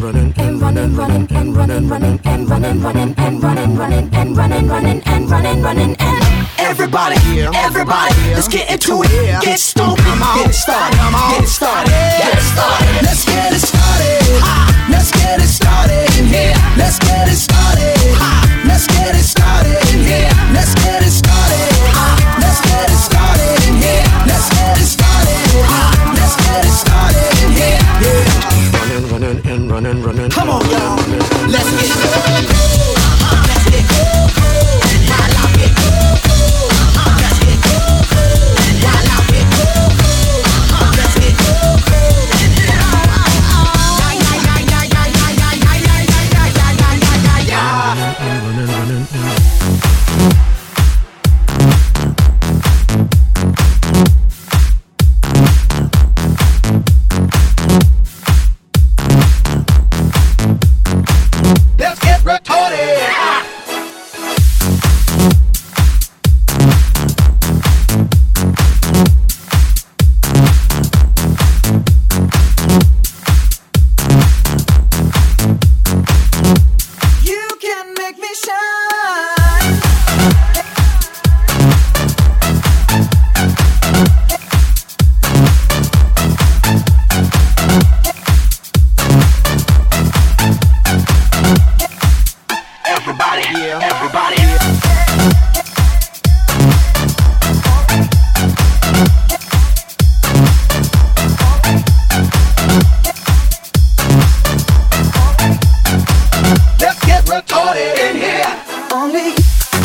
running and running, running and running, running and running, running and running, running and running, running and running, running and everybody, everybody, let's get into it. Get stupid, get it started, get it started, get it started. Let's get it started. Let's get it started in here. Let's get it started. Let's get it started in here. Let's get it started. Let's get it started in here. Let's get it started. Let's get it started in here. Running, running and running, running. Come on, y'all. Let's get it. Let's get it. While I get it. Let's get it. While I get it. Let's get Let's get retarded. You can make me shine. Everybody, everybody. Let's get retarded in here. Only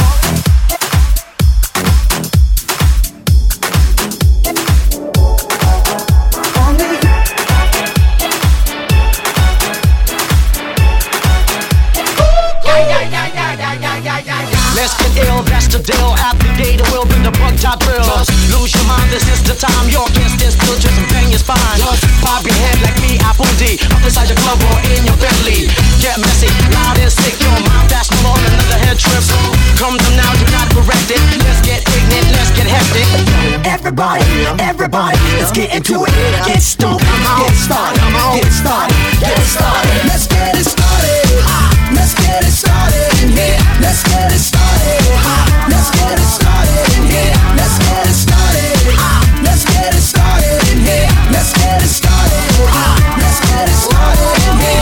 Let's get ill, that's the deal. Applicator will bring the bug top drill. Lose your mind, this is the time. You're against this, still just bang your spine. Bob your head like me, Apple D. Up inside your club or in your Bentley. Get messy, loud and sick. Your mind fast, no on another head trip. Come to now, do not correct it. Let's get ignorant, let's get hectic. Everybody, everybody, let's get into it. Get stupid, get it started, get it started, get it started. Let's get it started. Let's get it started in here. Let's get it started. Let's get it started in here. Let's get it started. Let's get it started in here. Let's get it started. Let's get it started in here.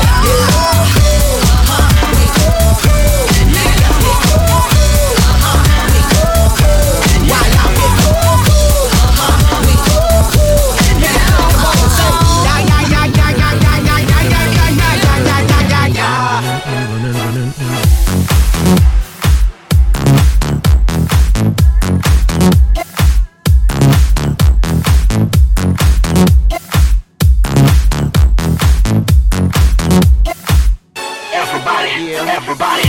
Everybody, everybody.